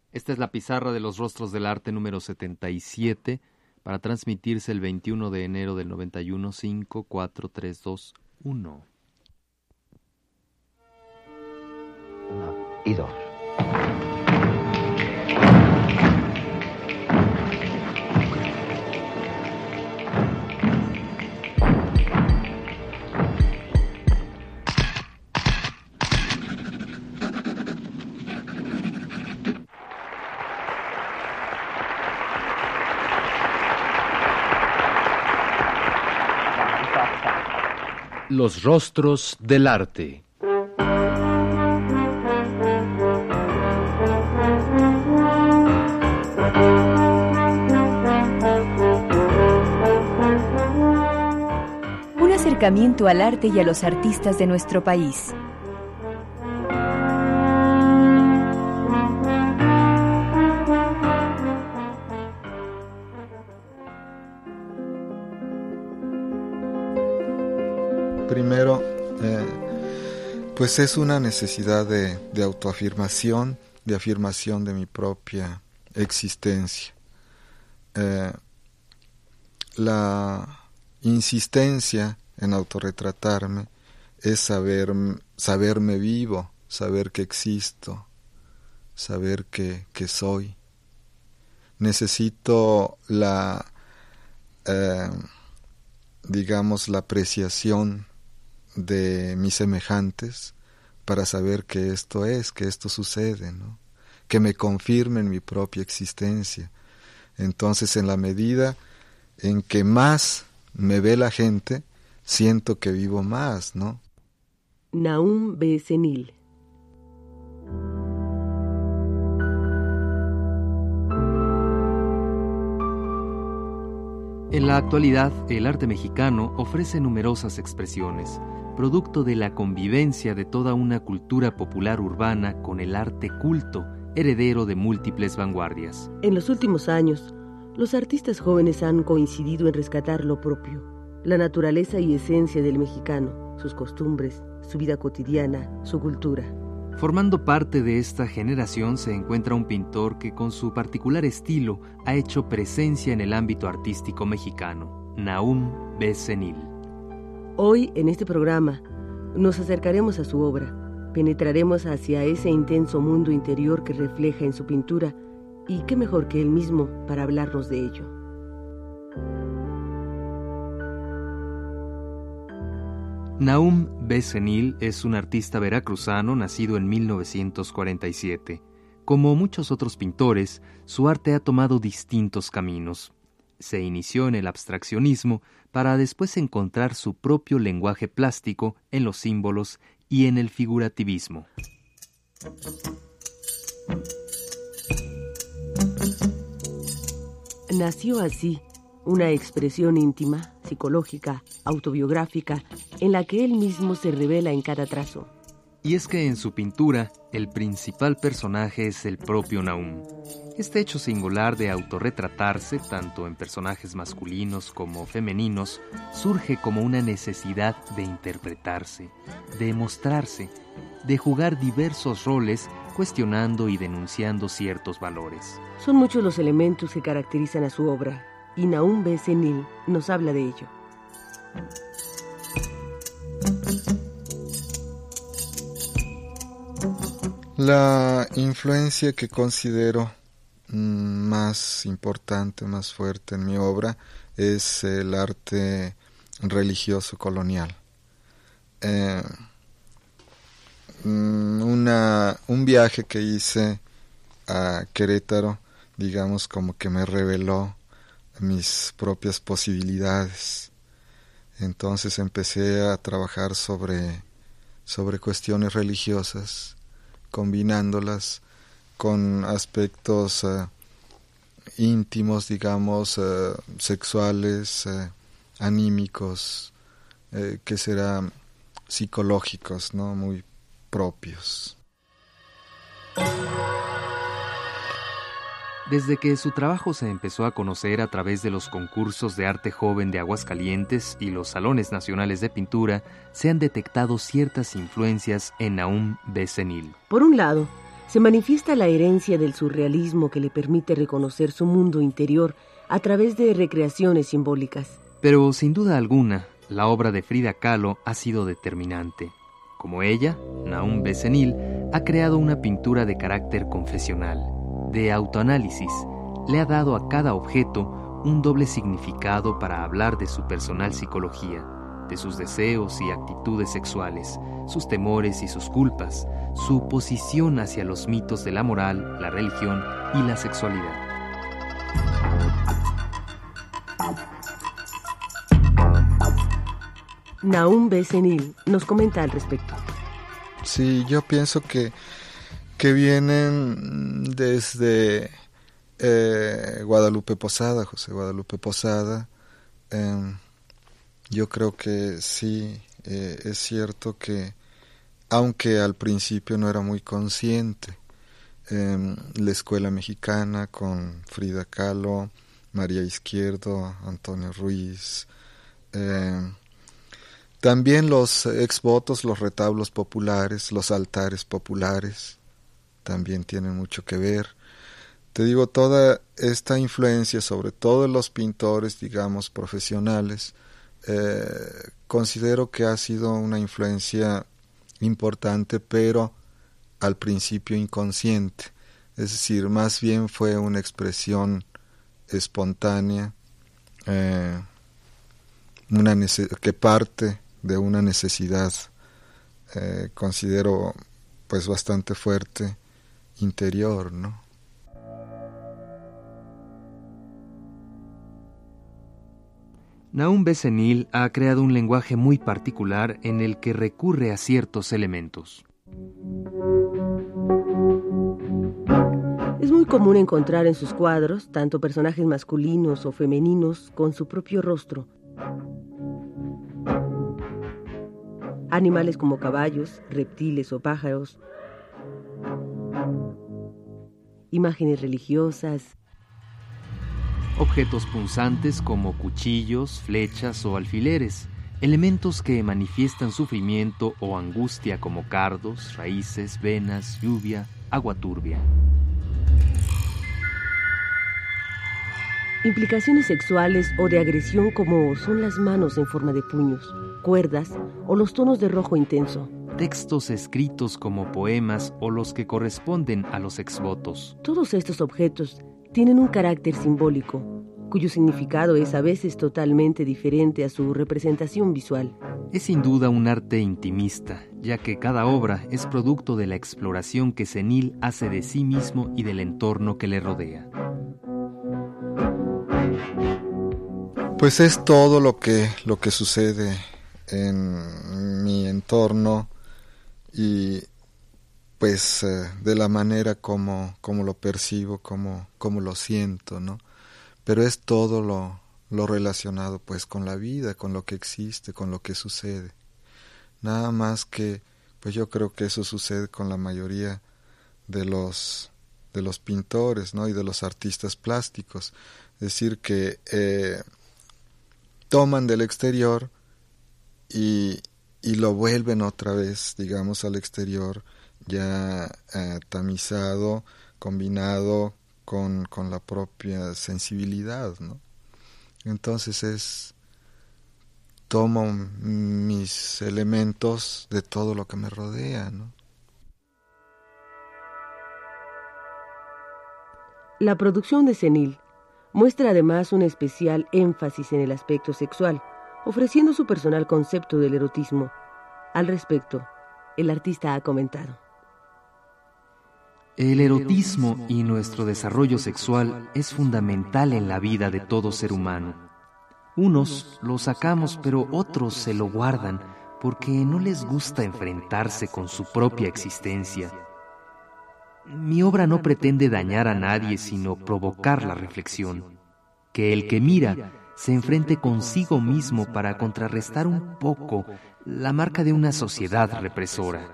Esta es la pizarra de los rostros del arte número 77 para transmitirse el 21 de enero del 91, 5, 4, 3, 2, 1. 1 y 2. Los rostros del arte. Un acercamiento al arte y a los artistas de nuestro país. Primero, pues es una necesidad de autoafirmación, de afirmación de mi propia existencia. La insistencia en autorretratarme es saberme vivo, saber que existo, saber que soy. Necesito la apreciación de mis semejantes para saber que esto sucede, ¿no? Que me confirmen mi propia existencia. Entonces, en la medida en que más me ve la gente, siento que vivo más, ¿no? Nahum Besenil. En la actualidad, el arte mexicano ofrece numerosas expresiones, producto de la convivencia de toda una cultura popular urbana con el arte culto, heredero de múltiples vanguardias. En los últimos años, los artistas jóvenes han coincidido en rescatar lo propio, la naturaleza y esencia del mexicano, sus costumbres, su vida cotidiana, su cultura. Formando parte de esta generación se encuentra un pintor que con su particular estilo ha hecho presencia en el ámbito artístico mexicano, Nahum Besenil. Hoy, en este programa, nos acercaremos a su obra, penetraremos hacia ese intenso mundo interior que refleja en su pintura, y qué mejor que él mismo para hablarnos de ello. Nahum Besenil es un artista veracruzano nacido en 1947. Como muchos otros pintores, su arte ha tomado distintos caminos. Se inició en el abstraccionismo para después encontrar su propio lenguaje plástico en los símbolos y en el figurativismo. Nació así una expresión íntima, psicológica, autobiográfica, en la que él mismo se revela en cada trazo. Y es que en su pintura, el principal personaje es el propio Nahum. Este hecho singular de autorretratarse, tanto en personajes masculinos como femeninos, surge como una necesidad de interpretarse, de mostrarse, de jugar diversos roles, cuestionando y denunciando ciertos valores. Son muchos los elementos que caracterizan a su obra, y Nahum Besenil nos habla de ello. La influencia que considero más importante, más fuerte en mi obra es el arte religioso colonial. Un viaje que hice a Querétaro, digamos, como que me reveló mis propias posibilidades. Entonces empecé a trabajar sobre cuestiones religiosas, combinándolas con aspectos íntimos, digamos, sexuales, anímicos, que serán psicológicos, ¿no? Muy propios. Desde que su trabajo se empezó a conocer a través de los concursos de arte joven de Aguascalientes y los salones nacionales de pintura, se han detectado ciertas influencias en Nahum Besenil. Por un lado, se manifiesta la herencia del surrealismo que le permite reconocer su mundo interior a través de recreaciones simbólicas. Pero sin duda alguna, la obra de Frida Kahlo ha sido determinante. Como ella, Nahum Bezenil ha creado una pintura de carácter confesional, de autoanálisis. Le ha dado a cada objeto un doble significado para hablar de su personal psicología, de sus deseos y actitudes sexuales, sus temores y sus culpas, su posición hacia los mitos de la moral, la religión y la sexualidad. Nahum Bezenil nos comenta al respecto. Sí, yo pienso que vienen desde Guadalupe Posada, José Guadalupe Posada. Yo creo que sí, es cierto que, aunque al principio no era muy consciente, la escuela mexicana con Frida Kahlo, María Izquierdo, Antonio Ruiz, también los exvotos, los retablos populares, los altares populares, también tienen mucho que ver. Te digo, toda esta influencia, sobre todo en los pintores, digamos, profesionales, considero que ha sido una influencia importante, pero al principio inconsciente. Es decir, más bien fue una expresión espontánea, que parte de una necesidad, considero pues bastante fuerte, interior, ¿no? Nahum Bezenil ha creado un lenguaje muy particular en el que recurre a ciertos elementos. Es muy común encontrar en sus cuadros tanto personajes masculinos o femeninos con su propio rostro, animales como caballos, reptiles o pájaros, imágenes religiosas, objetos punzantes como cuchillos, flechas o alfileres, elementos que manifiestan sufrimiento o angustia como cardos, raíces, venas, lluvia, agua turbia. Implicaciones sexuales o de agresión como son las manos en forma de puños, cuerdas o los tonos de rojo intenso. Textos escritos como poemas o los que corresponden a los exvotos. Todos estos objetos tienen un carácter simbólico, cuyo significado es a veces totalmente diferente a su representación visual. Es sin duda un arte intimista, ya que cada obra es producto de la exploración que Bezenil hace de sí mismo y del entorno que le rodea. Pues es todo lo que sucede en mi entorno y pues de la manera como lo percibo, como lo siento, ¿no? Pero es todo lo relacionado pues con la vida, con lo que existe, con lo que sucede. Nada más que pues yo creo que eso sucede con la mayoría de los pintores, ¿no? Y de los artistas plásticos. Es decir, que toman del exterior y lo vuelven otra vez, digamos, al exterior ya tamizado, combinado con la propia sensibilidad, ¿no? Entonces tomo mis elementos de todo lo que me rodea, ¿no? La producción de Bezenil muestra además un especial énfasis en el aspecto sexual, ofreciendo su personal concepto del erotismo. Al respecto, el artista ha comentado: el erotismo y nuestro desarrollo sexual es fundamental en la vida de todo ser humano. Unos lo sacamos, pero otros se lo guardan porque no les gusta enfrentarse con su propia existencia. Mi obra no pretende dañar a nadie, sino provocar la reflexión. Que el que mira se enfrente consigo mismo para contrarrestar un poco la marca de una sociedad represora.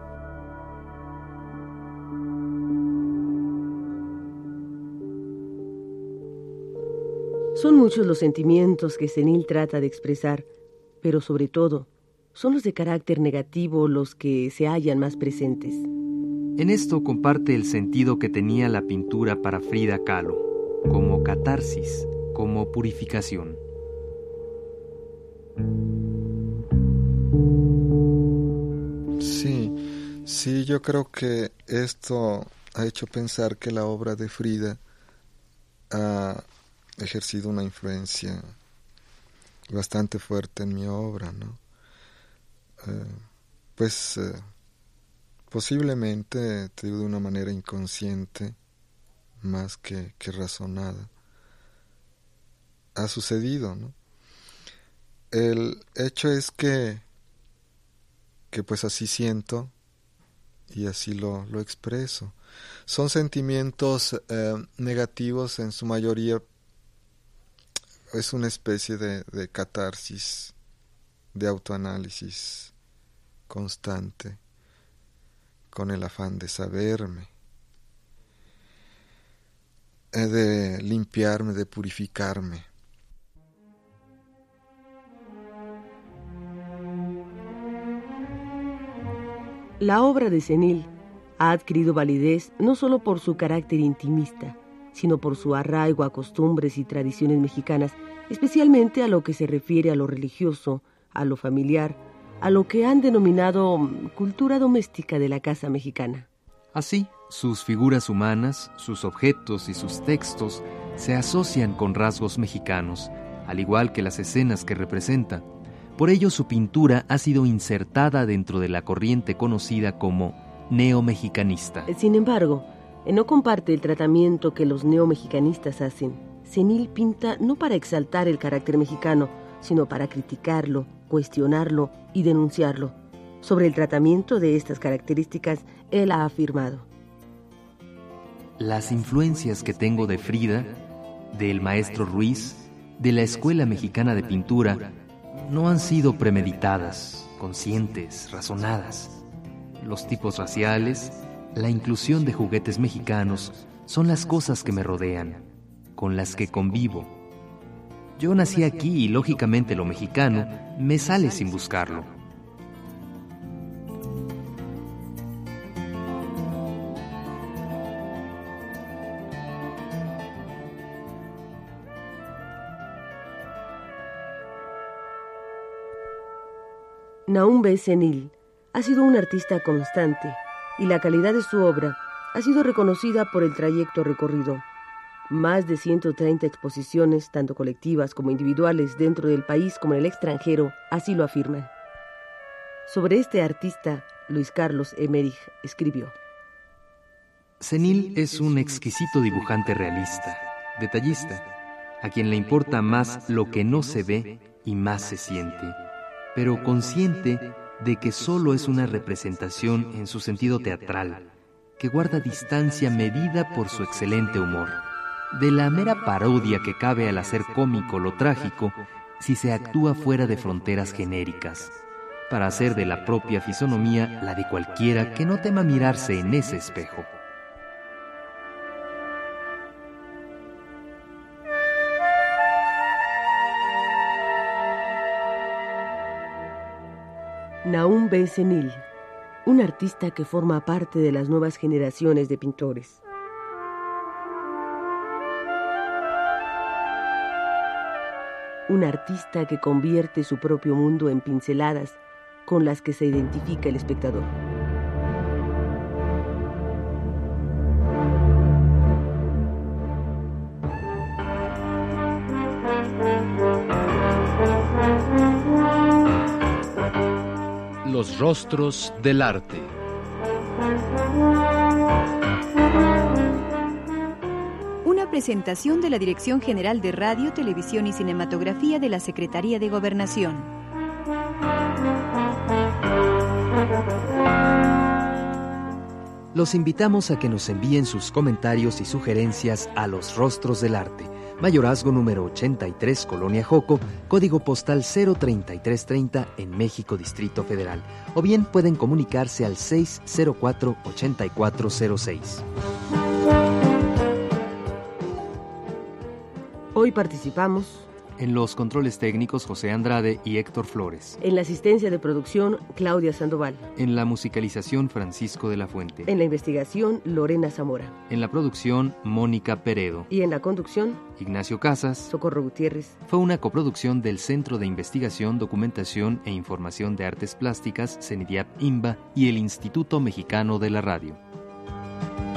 Son muchos los sentimientos que Bezenil trata de expresar, pero sobre todo, son los de carácter negativo los que se hallan más presentes. En esto comparte el sentido que tenía la pintura para Frida Kahlo, como catarsis, como purificación. Sí, yo creo que esto ha hecho pensar que la obra de Frida ha ejercido una influencia bastante fuerte en mi obra, ¿no? Posiblemente, te digo, de una manera inconsciente, más que razonada, ha sucedido, ¿no? El hecho es que pues así siento y así lo expreso. Son sentimientos negativos en su mayoría. Es una especie de catarsis, de autoanálisis constante, con el afán de saberme, de limpiarme, de purificarme. La obra de Senil ha adquirido validez no solo por su carácter intimista, sino por su arraigo a costumbres y tradiciones mexicanas, especialmente a lo que se refiere a lo religioso, a lo familiar, a lo que han denominado cultura doméstica de la casa mexicana. Así, sus figuras humanas, sus objetos y sus textos se asocian con rasgos mexicanos, al igual que las escenas que representa. Por ello, su pintura ha sido insertada dentro de la corriente conocida como neomexicanista. Sin embargo, no comparte el tratamiento que los neomexicanistas hacen. Senil pinta no para exaltar el carácter mexicano, sino para criticarlo, cuestionarlo y denunciarlo. Sobre el tratamiento de estas características, él ha afirmado: las influencias que tengo de Frida, del maestro Ruiz, de la Escuela Mexicana de Pintura, no han sido premeditadas, conscientes, razonadas. Los tipos raciales, la inclusión de juguetes mexicanos son las cosas que me rodean, con las que convivo. Yo nací aquí y lógicamente lo mexicano me sale sin buscarlo. Nahum B. Senil ha sido un artista constante y la calidad de su obra ha sido reconocida por el trayecto recorrido. Más de 130 exposiciones, tanto colectivas como individuales, dentro del país como en el extranjero, así lo afirman. Sobre este artista, Luis Carlos Emerich escribió: Senil es un exquisito dibujante realista, detallista, a quien le importa más lo que no se ve y más se siente, pero consciente de que solo es una representación en su sentido teatral, que guarda distancia medida por su excelente humor, de la mera parodia que cabe al hacer cómico lo trágico si se actúa fuera de fronteras genéricas, para hacer de la propia fisonomía la de cualquiera que no tema mirarse en ese espejo. Nahum B. Senil, un artista que forma parte de las nuevas generaciones de pintores. Un artista que convierte su propio mundo en pinceladas con las que se identifica el espectador. Los rostros del arte. Una presentación de la Dirección General de Radio, Televisión y Cinematografía de la Secretaría de Gobernación. Los invitamos a que nos envíen sus comentarios y sugerencias a Los Rostros del Arte, Mayorazgo número 83, Colonia Joco, código postal 03330 en México, Distrito Federal. O bien pueden comunicarse al 604-8406. Hoy participamos En los controles técnicos, José Andrade y Héctor Flores. En la asistencia de producción, Claudia Sandoval. En la musicalización, Francisco de la Fuente. En la investigación, Lorena Zamora. En la producción, Mónica Peredo. Y en la conducción, Ignacio Casas. Socorro Gutiérrez. Fue una coproducción del Centro de Investigación, Documentación e Información de Artes Plásticas, CENIDIAP-INBA, y el Instituto Mexicano de la Radio.